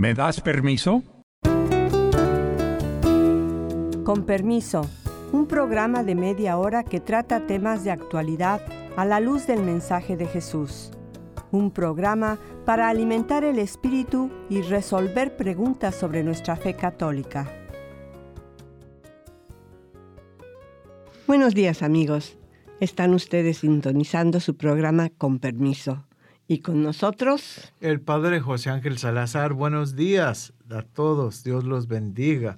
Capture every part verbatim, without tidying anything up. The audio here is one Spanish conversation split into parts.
¿Me das permiso? Con permiso, un programa de media hora que trata temas de actualidad a la luz del mensaje de Jesús. Un programa para alimentar el espíritu y resolver preguntas sobre nuestra fe católica. Buenos días, amigos. Están ustedes sintonizando su programa Con Permiso. Y con nosotros, el Padre José Ángel Salazar. Buenos días a todos. Dios los bendiga.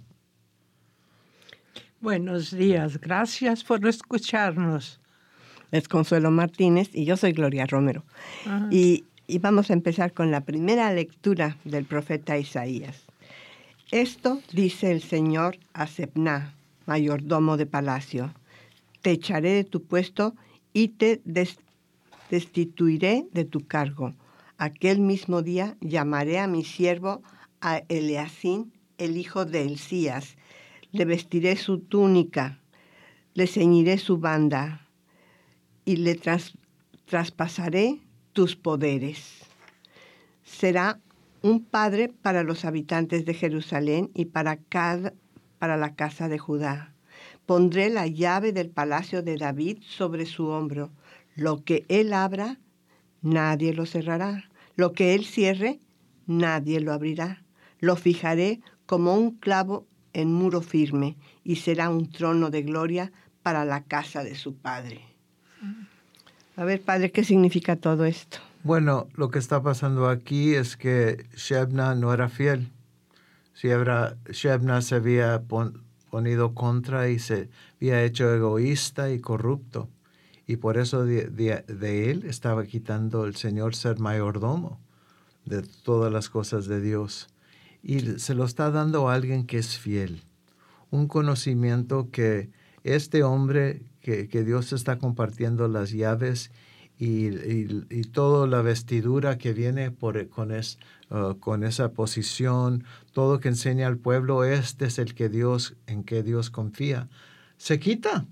Buenos días. Gracias por escucharnos. Es Consuelo Martínez y yo soy Gloria Romero. Y, y vamos a empezar con la primera lectura del profeta Isaías. Esto dice el Señor a Sebna, mayordomo de palacio. Te echaré de tu puesto y te des- destituiré de tu cargo. Aquel mismo día llamaré a mi siervo, a Eleazín, el hijo de Hilcías. Le vestiré su túnica, le ceñiré su banda y le tras- traspasaré tus poderes. Será un padre para los habitantes de Jerusalén y para, cada, para la casa de Judá. Pondré la llave del palacio de David sobre su hombro. Lo que él abra, nadie lo cerrará. Lo que él cierre, nadie lo abrirá. Lo fijaré como un clavo en muro firme y será un trono de gloria para la casa de su padre. A ver, padre, ¿qué significa todo esto? Bueno, lo que está pasando aquí es que Shebna no era fiel. Shebna se había pon, ponido contra y se había hecho egoísta y corrupto. Y por eso de, de, de él estaba quitando el Señor ser mayordomo de todas las cosas de Dios. Y se lo está dando a alguien que es fiel. Un conocimiento que este hombre, que, que Dios está compartiendo las llaves y, y, y toda la vestidura que viene por, con, es, uh, con esa posición, todo que enseña al pueblo, este es el que Dios, en que Dios confía, se quita.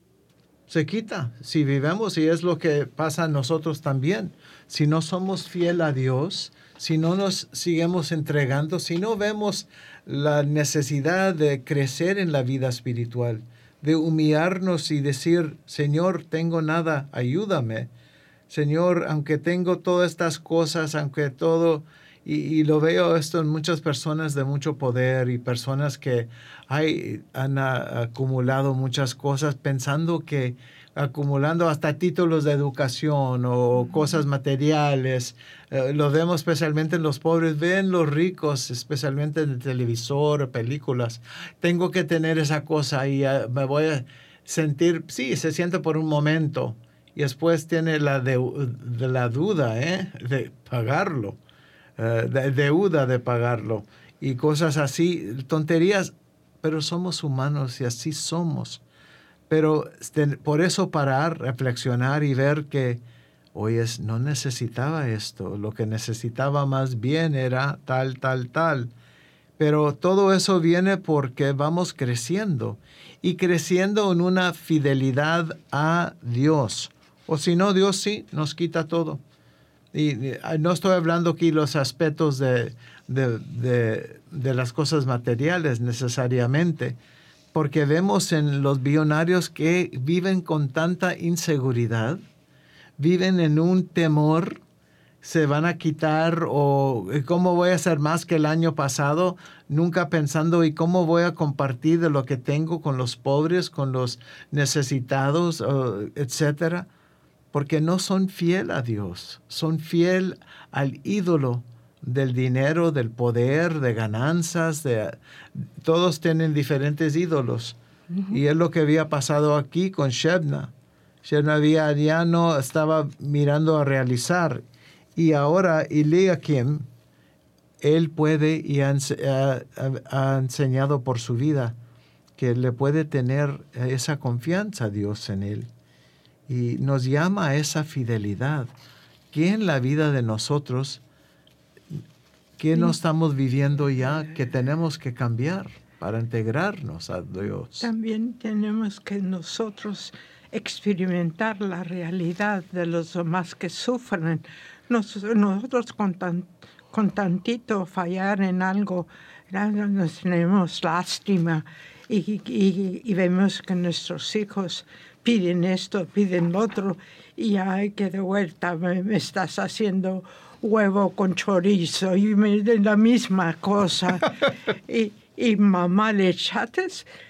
Se quita. Si vivemos, y es lo que pasa a nosotros también, si no somos fiel a Dios, si no nos seguimos entregando, si no vemos la necesidad de crecer en la vida espiritual, de humillarnos y decir, Señor, tengo nada, ayúdame. Señor, aunque tengo todas estas cosas, aunque todo... Y, y lo veo esto en muchas personas de mucho poder y personas que hay, han a, acumulado muchas cosas pensando que acumulando hasta títulos de educación o cosas materiales. Eh, lo vemos especialmente en los pobres. Ven los ricos, especialmente en el televisor, películas. Tengo que tener esa cosa y uh, me voy a sentir, sí, se siente por un momento. Y después tiene la, de, de la duda ¿eh? de pagarlo. Uh, de, deuda de pagarlo y cosas así, tonterías, pero somos humanos y así somos. Pero por eso parar, reflexionar y ver que, oye, no necesitaba esto, lo que necesitaba más bien era tal, tal, tal. Pero todo eso viene porque vamos creciendo y creciendo en una fidelidad a Dios. O si no, Dios sí nos quita todo. Y no estoy hablando aquí los aspectos de, de, de, de las cosas materiales necesariamente, porque vemos en los billonarios que viven con tanta inseguridad, viven en un temor, se van a quitar o cómo voy a hacer más que el año pasado, nunca pensando y cómo voy a compartir de lo que tengo con los pobres, con los necesitados, etcétera. Porque no son fiel a Dios, son fiel al ídolo del dinero, del poder, de ganancias. De, todos tienen diferentes ídolos. Uh-huh. Y es lo que había pasado aquí con Shebna. Shebna había, ya no estaba mirando a realizar. Y ahora Eliakim, él puede y ha, ha, ha enseñado por su vida que le puede tener esa confianza a Dios en él. Y nos llama a esa fidelidad. ¿Qué en la vida de nosotros, qué no estamos viviendo ya que tenemos que cambiar para integrarnos a Dios? También tenemos que nosotros experimentar la realidad de los demás que sufren. Nos, nosotros con tan, con tantito fallar en algo, nos tenemos lástima y, y, y vemos que nuestros hijos piden esto, piden lo otro, y ay, que de vuelta me, me estás haciendo huevo con chorizo y me, de la misma cosa. y, y mamá, le echaste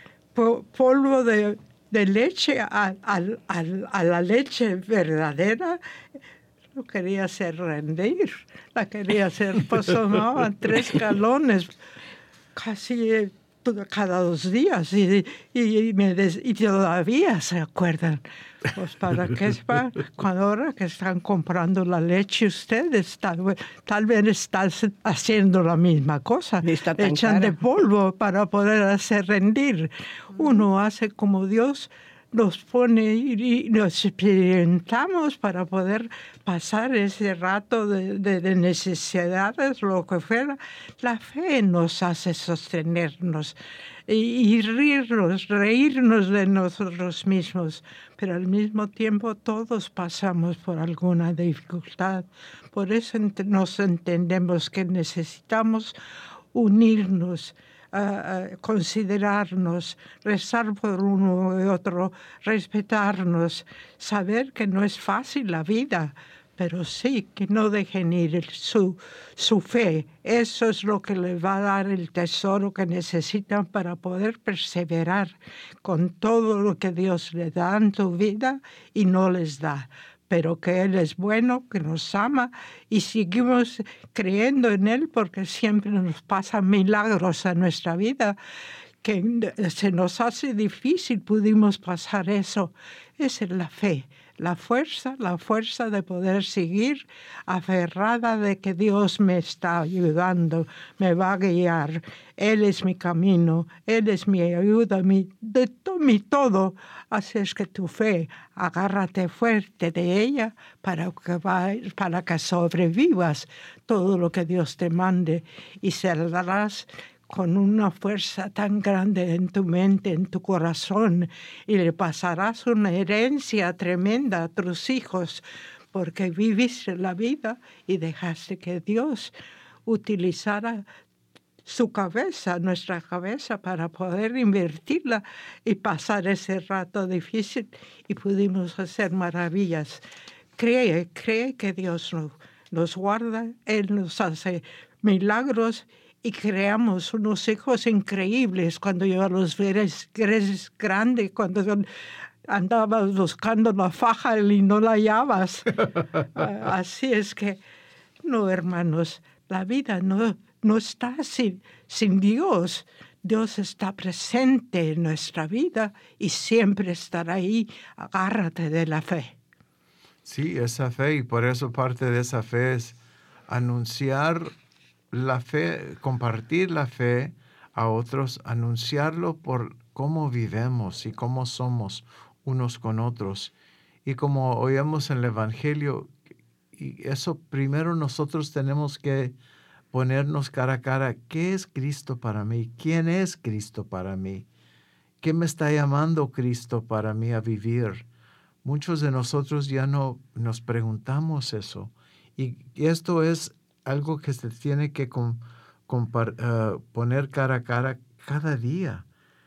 polvo de, de leche a, a, a, a la leche verdadera. No quería hacer rendir, la quería hacer, pues tomaban tres galones casi cada dos días y, y, me des, y todavía se acuerdan. Pues para qué va, cuando ahora que están comprando la leche ustedes, tal, tal vez están haciendo la misma cosa, echan de polvo para poder hacer rendir. Uno hace como Dios nos pone y nos experimentamos para poder pasar ese rato de, de, de necesidades, lo que fuera. La fe nos hace sostenernos y, y reírnos, reírnos de nosotros mismos, pero al mismo tiempo todos pasamos por alguna dificultad. Por eso ent- nos entendemos que necesitamos unirnos, Uh, considerarnos, rezar por uno y otro, respetarnos, saber que no es fácil la vida, pero sí que no dejen ir su, su fe. Eso es lo que les va a dar el tesoro que necesitan para poder perseverar con todo lo que Dios les da en su vida y no les da. Pero que Él es bueno, que nos ama y seguimos creyendo en Él porque siempre nos pasan milagros en nuestra vida, que se nos hace difícil, pudimos pasar eso. Esa es la fe, la fuerza, la fuerza de poder seguir aferrada de que Dios me está ayudando, me va a guiar. Él es mi camino, Él es mi ayuda, mi, de to, mi todo. Así es que tu fe, agárrate fuerte de ella para que, va, para que sobrevivas todo lo que Dios te mande y saldrás con una fuerza tan grande en tu mente, en tu corazón, y le pasarás una herencia tremenda a tus hijos, porque viviste la vida y dejaste que Dios utilizara su cabeza, nuestra cabeza, para poder invertirla y pasar ese rato difícil, y pudimos hacer maravillas. Cree, cree que Dios nos, nos guarda, Él nos hace milagros, y creamos unos hijos increíbles. Cuando yo los veres grandes, cuando andabas buscando la faja y no la hallabas. Así es que, no, hermanos, la vida no, no está sin, sin Dios. Dios está presente en nuestra vida y siempre estará ahí. Agárrate de la fe. Sí, esa fe, y por eso parte de esa fe es anunciar la fe, compartir la fe a otros, anunciarlo por cómo vivemos y cómo somos unos con otros. Y como oímos en el Evangelio, y eso primero nosotros tenemos que ponernos cara a cara. ¿Qué es Cristo para mí? ¿Quién es Cristo para mí? ¿Qué me está llamando Cristo para mí a vivir? Muchos de nosotros ya no nos preguntamos eso. Y esto es algo que se tiene que com, compar, uh, poner cara a cara cada día.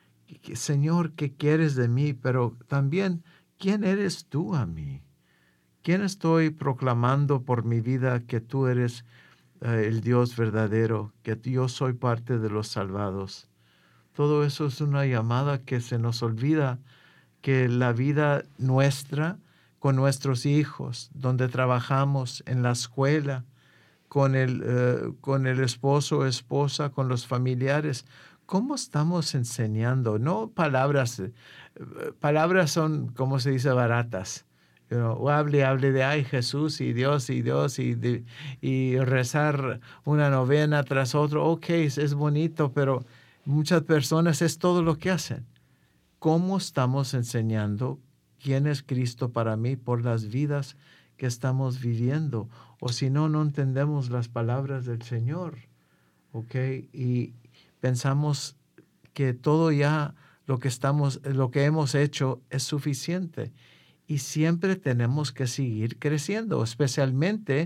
Señor, ¿qué quieres de mí? Pero también, ¿quién eres tú a mí? ¿Quién estoy proclamando por mi vida que tú eres uh, el Dios verdadero, que yo soy parte de los salvados? Todo eso es una llamada que se nos olvida, que la vida nuestra con nuestros hijos, donde trabajamos, en la escuela, con el, uh, con el esposo o esposa, con los familiares, ¿cómo estamos enseñando? No palabras, uh, palabras son, como se dice, baratas. You know, hable, hable de, ay, Jesús y Dios y Dios y, de, y rezar una novena tras otro. Ok, es, es bonito, pero muchas personas es todo lo que hacen. ¿Cómo estamos enseñando quién es Cristo para mí por las vidas que estamos viviendo? O si no, no entendemos las palabras del Señor, ¿ok? Y pensamos que todo ya lo que estamos, lo que hemos hecho es suficiente. Y siempre tenemos que seguir creciendo, especialmente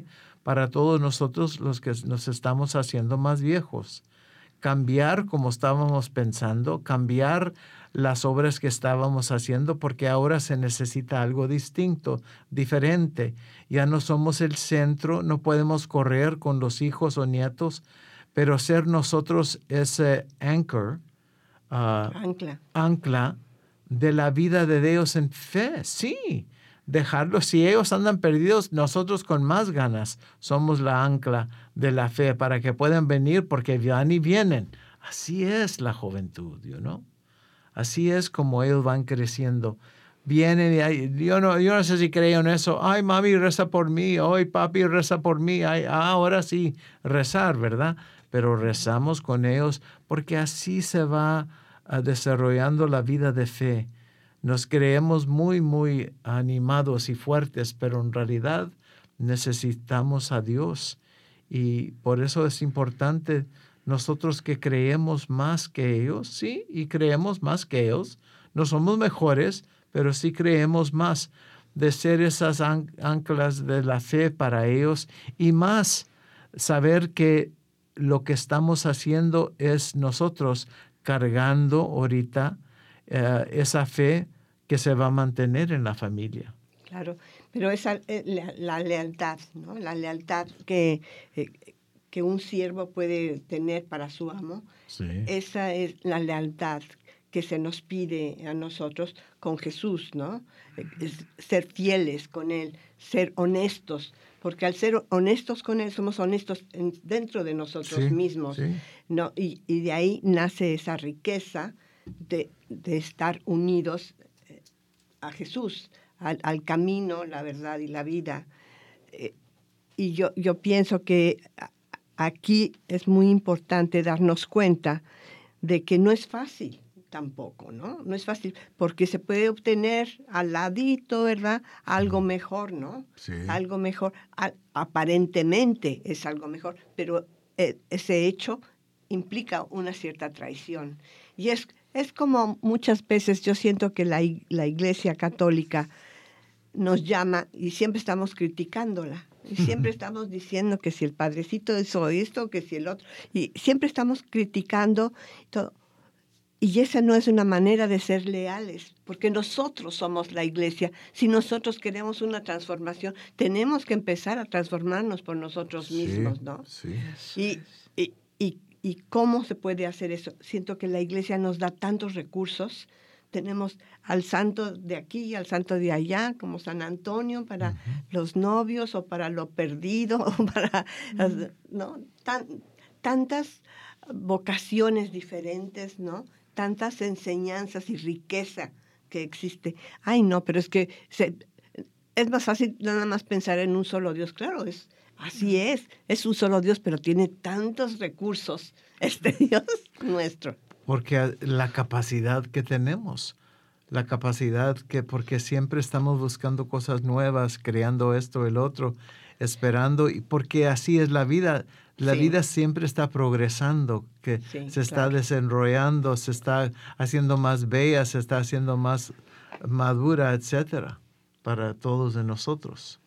para todos nosotros los que nos estamos haciendo más viejos. Cambiar como estábamos pensando, cambiar las obras que estábamos haciendo, porque ahora se necesita algo distinto, diferente. Ya no somos el centro, no podemos correr con los hijos o nietos, pero ser nosotros ese anchor, uh, ancla. ancla de la vida de Dios en fe. Sí, dejarlos. Si ellos andan perdidos, nosotros con más ganas somos la ancla de la fe para que puedan venir, porque van y vienen. Así es la juventud, ¿no? You know? Así es como ellos van creciendo. Vienen y ay, yo, no, yo no sé si creo en eso. Ay, mami, reza por mí. Ay, papi, reza por mí. Ay, ahora sí, rezar, ¿verdad? Pero rezamos con ellos porque así se va uh, desarrollando la vida de fe. Nos creemos muy, muy animados y fuertes, pero en realidad necesitamos a Dios. Y por eso es importante nosotros que creemos más que ellos, sí, y creemos más que ellos. No somos mejores, pero sí creemos más de ser esas anclas de la fe para ellos y más saber que lo que estamos haciendo es nosotros cargando ahorita uh, esa fe que se va a mantener en la familia. Claro, pero esa eh, la, la lealtad, ¿no? La lealtad que, eh, que un siervo puede tener para su amo, sí. Esa es la lealtad que se nos pide a nosotros con Jesús, ¿no? Es ser fieles con Él, ser honestos, porque al ser honestos con Él somos honestos en, dentro de nosotros sí, mismos, sí. ¿no? Y, y de ahí nace esa riqueza de, de estar unidos a Jesús, al, al camino, la verdad y la vida. Eh, y yo, yo pienso que aquí es muy importante darnos cuenta de que no es fácil tampoco, ¿no? No es fácil, porque se puede obtener al ladito, ¿verdad? Algo mejor, ¿no? Sí. Algo mejor, a, aparentemente es algo mejor, pero eh, ese hecho implica una cierta traición. Y es, es como muchas veces yo siento que la, la Iglesia Católica nos llama y siempre estamos criticándola. Y siempre estamos diciendo que si el padrecito hizo esto, que si el otro. Y siempre estamos criticando todo. Y esa no es una manera de ser leales, porque nosotros somos la Iglesia. Si nosotros queremos una transformación, tenemos que empezar a transformarnos por nosotros Sí, mismos, ¿no? Sí. Y, y, y, ¿Y cómo se puede hacer eso? Siento que la Iglesia nos da tantos recursos. Tenemos al santo de aquí y al santo de allá, como San Antonio, para uh-huh. los novios o para lo perdido, o para, uh-huh. ¿no? Tan, tantas vocaciones diferentes, ¿no? Tantas enseñanzas y riqueza que existe. Ay, no, pero es que se, es más fácil nada más pensar en un solo Dios. Claro, es así es, es un solo Dios, pero tiene tantos recursos este Dios nuestro. Porque la capacidad que tenemos, la capacidad que, porque siempre estamos buscando cosas nuevas, creando esto, el otro, esperando, y porque así es la vida. La sí. vida siempre está progresando, que sí, se está claro. desenrollando, se está haciendo más bella, se está haciendo más madura, etcétera, para todos de nosotros.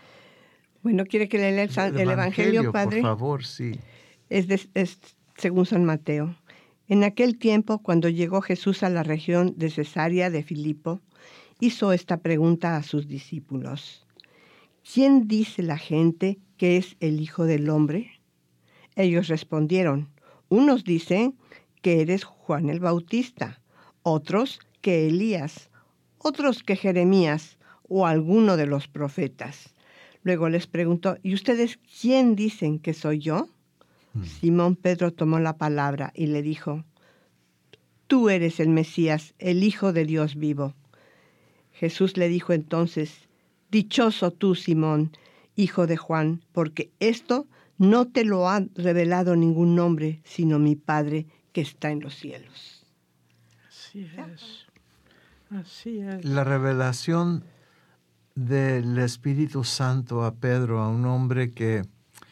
Bueno, ¿quiere que le lea el, el, el Evangelio, Padre? Por favor, sí. Es, de, es según San Mateo. En aquel tiempo, cuando llegó Jesús a la región de Cesarea de Filipo, hizo esta pregunta a sus discípulos. ¿Quién dice la gente que es el Hijo del Hombre? Ellos respondieron, unos dicen que eres Juan el Bautista, otros que Elías, otros que Jeremías o alguno de los profetas. Luego les preguntó, ¿y ustedes quién dicen que soy yo? Mm. Simón Pedro tomó la palabra y le dijo, tú eres el Mesías, el Hijo de Dios vivo. Jesús le dijo entonces, dichoso tú, Simón, hijo de Juan, porque esto no te lo ha revelado ningún hombre, sino mi Padre que está en los cielos. Así es. Así es. La revelación del Espíritu Santo a Pedro, a un hombre que...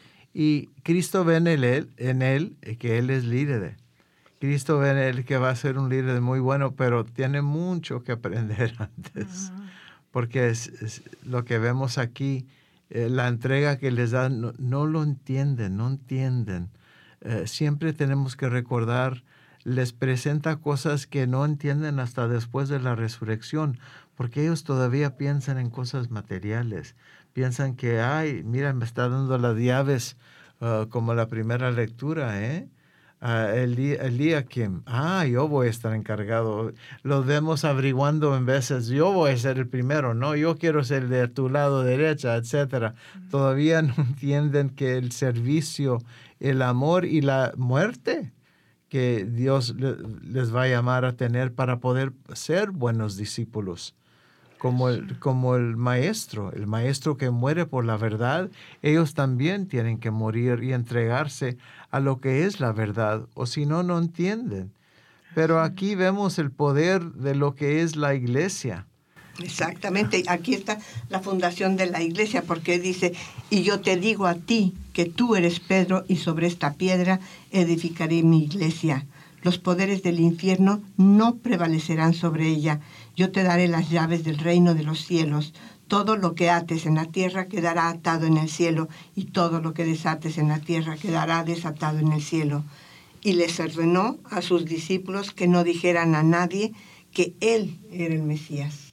Y Cristo ve en él, en él que él es líder. Cristo ve en él que va a ser un líder muy bueno, pero tiene mucho que aprender antes. Uh-huh. Porque es, es, lo que vemos aquí eh, la entrega que les da, no, no lo entienden, no entienden. Eh, siempre tenemos que recordar, les presenta cosas que no entienden hasta después de la resurrección, porque ellos todavía piensan en cosas materiales. Piensan que, ay, mira, me está dando las llaves, uh, como la primera lectura, ¿eh? Uh, Elí- Eliakim, ah, yo voy a estar encargado. Los vemos averiguando en veces, yo voy a ser el primero, no, yo quiero ser de tu lado derecha, etcétera. Mm. Todavía no entienden que el servicio, el amor y la muerte que Dios le, les va a llamar a tener para poder ser buenos discípulos. Como el, como el maestro, el maestro que muere por la verdad, ellos también tienen que morir y entregarse a lo que es la verdad, o si no, no entienden. Pero aquí vemos el poder de lo que es la iglesia. Exactamente, aquí está la fundación de la iglesia, porque dice, y yo te digo a ti que tú eres Pedro, y sobre esta piedra edificaré mi iglesia. Los poderes del infierno no prevalecerán sobre ella. Yo te daré las llaves del reino de los cielos. Todo lo que ates en la tierra quedará atado en el cielo, y todo lo que desates en la tierra quedará desatado en el cielo. Y les ordenó a sus discípulos que no dijeran a nadie que él era el Mesías.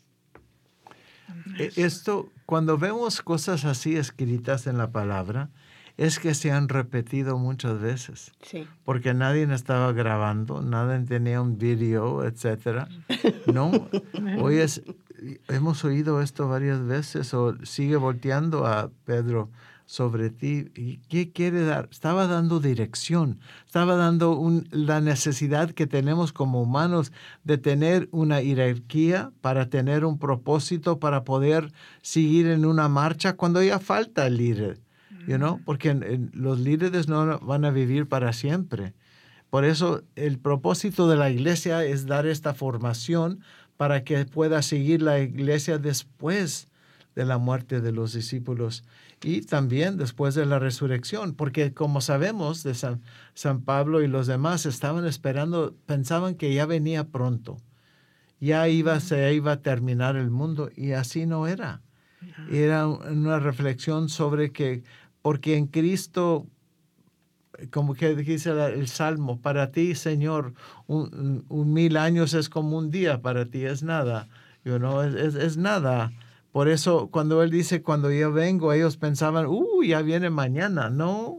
Esto, cuando vemos cosas así escritas en la palabra, es que se han repetido muchas veces. Sí. Porque nadie estaba grabando, nadie tenía un video, etcétera. No, hoy es, hemos oído esto varias veces, o sigue volteando a Pedro sobre ti. ¿Y qué quiere dar? Estaba dando dirección, estaba dando un, la necesidad que tenemos como humanos de tener una jerarquía para tener un propósito, para poder seguir en una marcha cuando ya falta el líder. You know? Porque en, en, los líderes no van a vivir para siempre. Por eso el propósito de la iglesia es dar esta formación para que pueda seguir la iglesia después de la muerte de los discípulos y también después de la resurrección. Porque como sabemos de San, San Pablo y los demás estaban esperando, pensaban que ya venía pronto. Ya iba, se iba a terminar el mundo y así no era. Era una reflexión sobre que porque en Cristo, como que dice el Salmo, para ti, Señor, un, un mil años es como un día, para ti es nada, you know, es, es, es nada. Por eso cuando Él dice, cuando yo vengo, ellos pensaban, uh, ya viene mañana. No,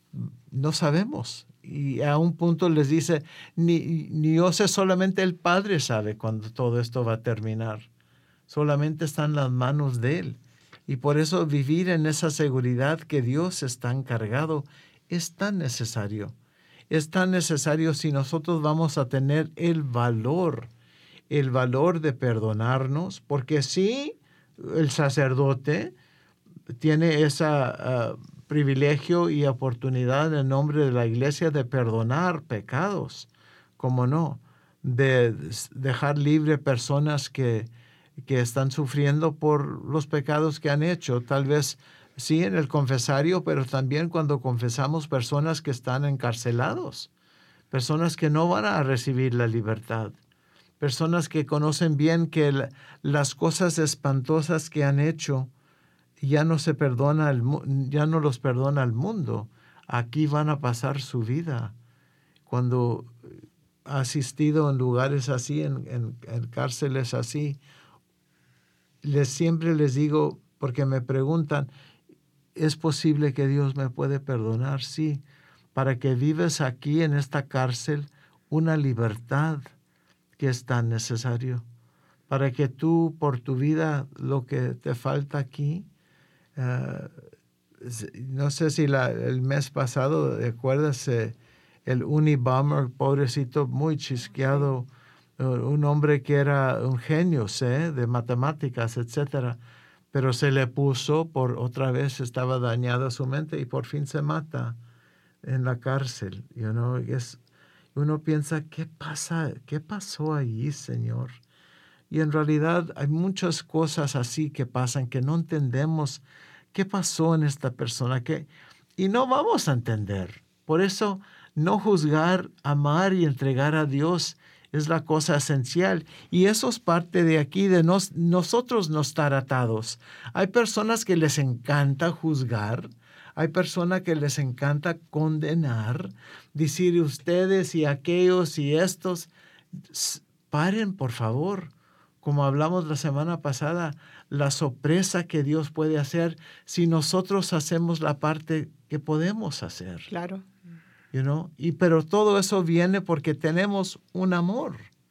no sabemos. Y a un punto les dice, ni, ni yo sé, solamente el Padre sabe cuándo todo esto va a terminar. Solamente está en las manos de Él. Y por eso vivir en esa seguridad que Dios está encargado es tan necesario. Es tan necesario si nosotros vamos a tener el valor, el valor de perdonarnos, porque sí, el sacerdote tiene ese uh, privilegio y oportunidad en el nombre de la iglesia de perdonar pecados, ¿cómo no? De dejar libre personas que que están sufriendo por los pecados que han hecho, tal vez sí en el confesario, pero también cuando confesamos personas que están encarcelados, personas que no van a recibir la libertad, personas que conocen bien que la, las cosas espantosas que han hecho ya no se perdona, el, ya no los perdona el mundo, aquí van a pasar su vida. Cuando ha asistido en lugares así, en, en, en cárceles así, Les, siempre les digo, porque me preguntan, ¿es posible que Dios me puede perdonar? Sí, para que vives aquí en esta cárcel una libertad que es tan necesario. Para que tú, por tu vida, lo que te falta aquí, uh, no sé si la, el mes pasado, ¿recuerdas? Eh, el Unabomber, pobrecito, muy chisqueado, un hombre que era un genio, ¿sí? De matemáticas, etcétera, pero se le puso, por otra vez estaba dañada su mente y por fin se mata en la cárcel. You know? Es, uno piensa, ¿qué pasa? ¿Qué pasó allí, Señor? Y en realidad hay muchas cosas así que pasan que no entendemos qué pasó en esta persona, que, y no vamos a entender. Por eso, no juzgar, amar y entregar a Dios es la cosa esencial. Y eso es parte de aquí, de nos, nosotros no estar atados. Hay personas que les encanta juzgar, hay personas que les encanta condenar, decir ustedes y aquellos y estos. Paren, por favor. Como hablamos la semana pasada, la sorpresa que Dios puede hacer si nosotros hacemos la parte que podemos hacer. Claro. You know? Y, pero todo eso viene porque tenemos un amor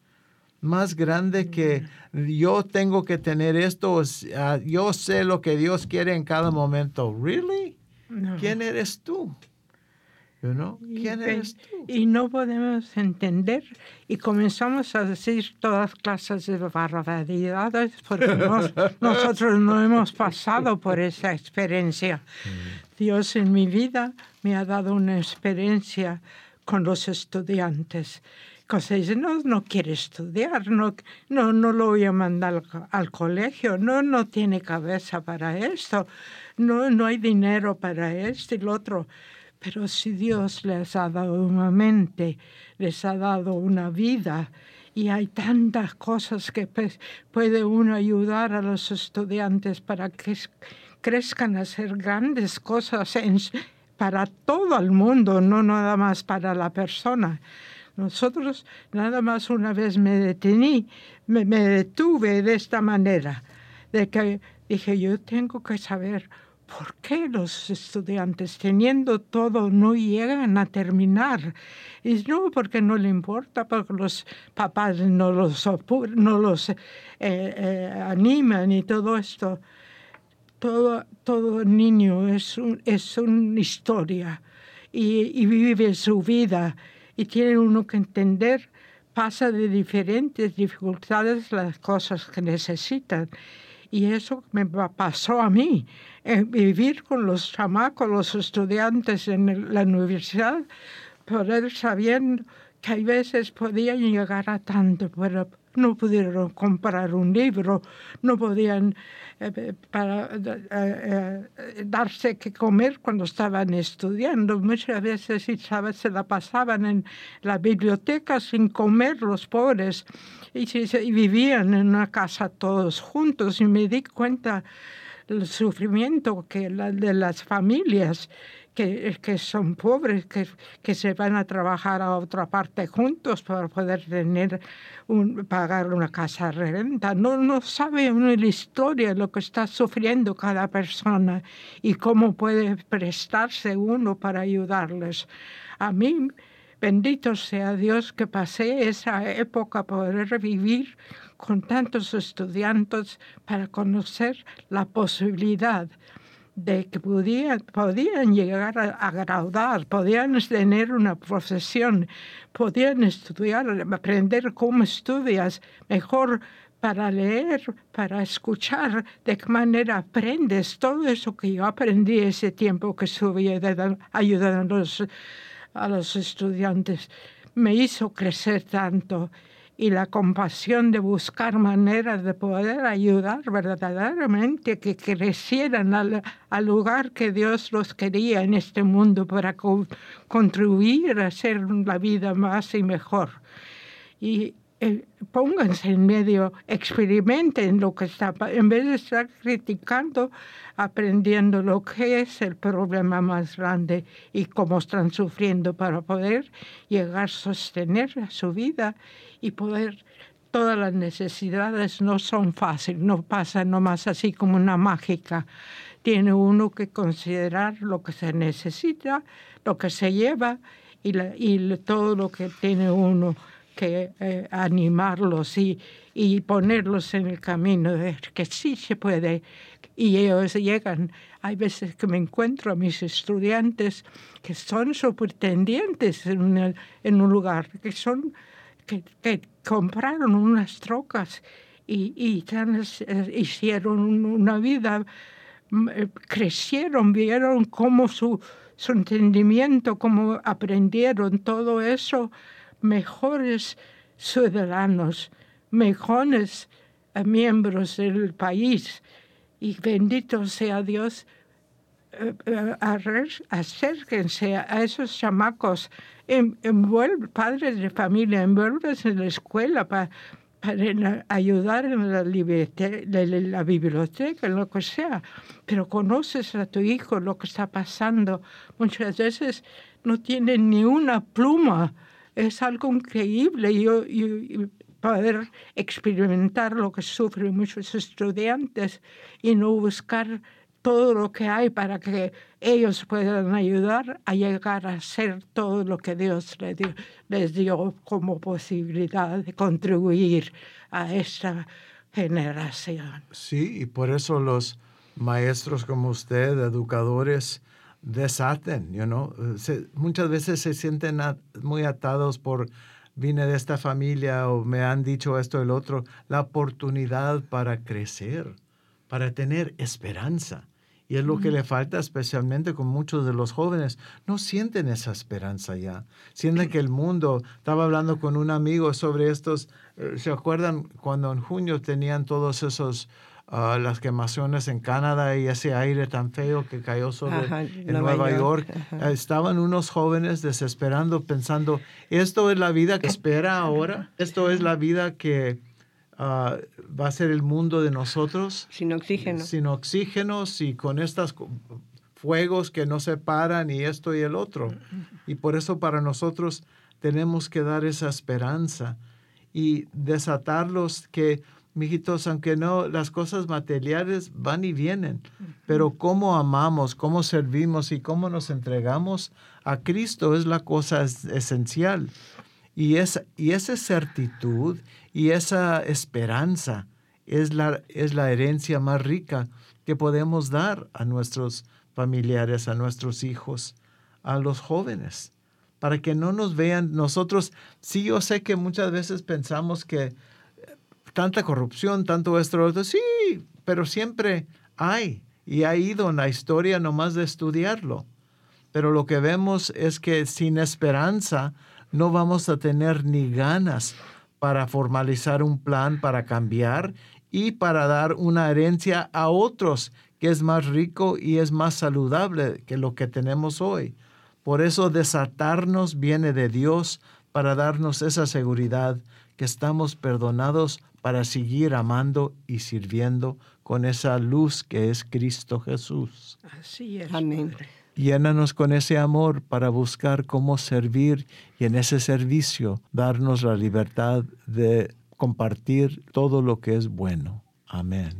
más grande que yo tengo que tener esto. Uh, yo sé lo que Dios quiere en cada momento. ¿Really? No. ¿Quién eres tú? You know? ¿Quién y, eres tú? Y no podemos entender y comenzamos a decir todas clases de barbaridades porque nos, nosotros no hemos pasado por esa experiencia. Mm. Dios en mi vida me ha dado una experiencia con los estudiantes. Cosa dice, no, no quiere estudiar, no, no, no lo voy a mandar al, al colegio, no, no tiene cabeza para esto, no, no hay dinero para esto y lo otro. Pero si Dios les ha dado una mente, les ha dado una vida, y hay tantas cosas que puede uno ayudar a los estudiantes para que crezcan a hacer grandes cosas en, para todo el mundo, no nada más para la persona. Nosotros nada más una vez me detení, me, me detuve de esta manera, de que dije, yo tengo que saber ¿por qué los estudiantes, teniendo todo, no llegan a terminar? Y no porque no le importa, porque los papás no los, no los eh, eh, animan y todo esto. Todo, todo niño es, un, es una historia y, y vive su vida. Y tiene uno que entender, pasa de diferentes dificultades las cosas que necesitan. Y eso me pasó a mí, eh, vivir con los chamacos, los estudiantes en el, la universidad, poder sabiendo que hay veces podían llegar a tanto, pero no pudieron comprar un libro, no podían eh, para, eh, eh, darse que comer cuando estaban estudiando. Muchas veces, ¿sabes?, se la pasaban en la biblioteca sin comer los pobres y, y vivían en una casa todos juntos. Y me di cuenta del sufrimiento que la, de las familias Que, que son pobres, que, que se van a trabajar a otra parte juntos para poder tener un, pagar una casa de renta. No, no sabe uno la historia de lo que está sufriendo cada persona y cómo puede prestarse uno para ayudarles. A mí, bendito sea Dios que pasé esa época poder vivir con tantos estudiantes para conocer la posibilidad de que podían, podían llegar a, a graduar, podían tener una profesión, podían estudiar, aprender cómo estudias, mejor para leer, para escuchar, de qué manera aprendes. Todo eso que yo aprendí ese tiempo que estuve ayudando a los, a los estudiantes me hizo crecer tanto. Y la compasión de buscar maneras de poder ayudar verdaderamente que crecieran al, al lugar que Dios los quería en este mundo para co contribuir a hacer la vida más y mejor. Y eh, pónganse en medio, experimenten lo que está, en vez de estar criticando, aprendiendo lo que es el problema más grande y cómo están sufriendo para poder llegar a sostener su vida y poder, todas las necesidades no son fáciles, no pasan nomás así como una mágica. Tiene uno que considerar lo que se necesita, lo que se lleva y, la, y todo lo que tiene uno que eh, animarlos y, y ponerlos en el camino de que sí se puede. Y ellos llegan, hay veces que me encuentro a mis estudiantes que son supertendientes en un, en un lugar, que son que, que compraron unas trocas y, y tan, eh, hicieron una vida, eh, crecieron, vieron cómo su, su entendimiento, cómo aprendieron todo eso, mejores ciudadanos, mejores eh, miembros del país. Y bendito sea Dios, acérquense a esos chamacos, envuelve, padres de familia, envuélvense en la escuela para, para ayudar en la, la biblioteca, en lo que sea. Pero conoces a tu hijo, lo que está pasando. Muchas veces no tienen ni una pluma. Es algo increíble. Yo, yo, yo poder experimentar lo que sufren muchos estudiantes y no buscar todo lo que hay para que ellos puedan ayudar a llegar a ser todo lo que Dios les dio, les dio como posibilidad de contribuir a esta generación. Sí, y por eso los maestros como usted, educadores, desaten, you know? Se, muchas veces se sienten a, muy atados por vine de esta familia o me han dicho esto o el otro. La oportunidad para crecer, para tener esperanza. Y es lo que le falta especialmente con muchos de los jóvenes. No sienten esa esperanza ya. Sienten que el mundo... Estaba hablando con un amigo sobre estos... ¿Se acuerdan cuando en junio tenían todos esos... Uh, las quemaciones en Canadá y ese aire tan feo que cayó sobre Ajá, en Nueva Nueva York? York. Uh, estaban unos jóvenes desesperando, pensando, ¿esto es la vida que espera ahora? ¿Esto es la vida que... Uh, va a ser el mundo de nosotros sin oxígeno sin oxígeno y con estos fuegos que no se paran y esto y el otro, y por eso para nosotros tenemos que dar esa esperanza y desatarlos que, mijitos, aunque no, las cosas materiales van y vienen, pero cómo amamos, cómo servimos y cómo nos entregamos a Cristo es la cosa es, esencial. Y esa, y esa certitud y esa esperanza es la, es la herencia más rica que podemos dar a nuestros familiares, a nuestros hijos, a los jóvenes, para que no nos vean nosotros. Sí, yo sé que muchas veces pensamos que tanta corrupción, tanto esto, otro, sí, pero siempre hay, y ha ido en la historia nomás de estudiarlo. Pero lo que vemos es que sin esperanza no vamos a tener ni ganas para formalizar un plan para cambiar y para dar una herencia a otros que es más rico y es más saludable que lo que tenemos hoy. Por eso desatarnos viene de Dios para darnos esa seguridad que estamos perdonados para seguir amando y sirviendo con esa luz que es Cristo Jesús. Así es. Amén. Padre. Llénanos con ese amor para buscar cómo servir y en ese servicio darnos la libertad de compartir todo lo que es bueno. Amén.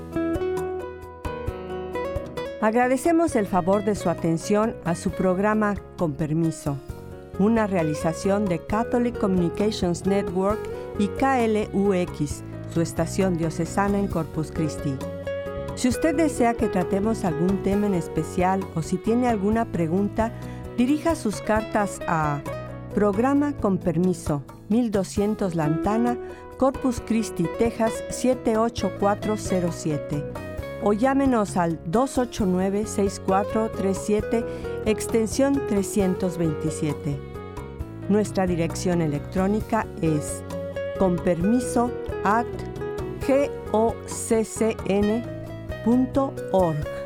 Agradecemos el favor de su atención a su programa Con Permiso, una realización de Catholic Communications Network y K L U X, su estación diocesana en Corpus Christi. Si usted desea que tratemos algún tema en especial o si tiene alguna pregunta, dirija sus cartas a Programa Con Permiso, mil doscientos Lantana, Corpus Christi, Texas siete ocho cuatro cero siete o llámenos al dos ocho nueve, seis cuatro tres siete, extensión trescientos veintisiete. Nuestra dirección electrónica es conpermiso arroba goccn punto org.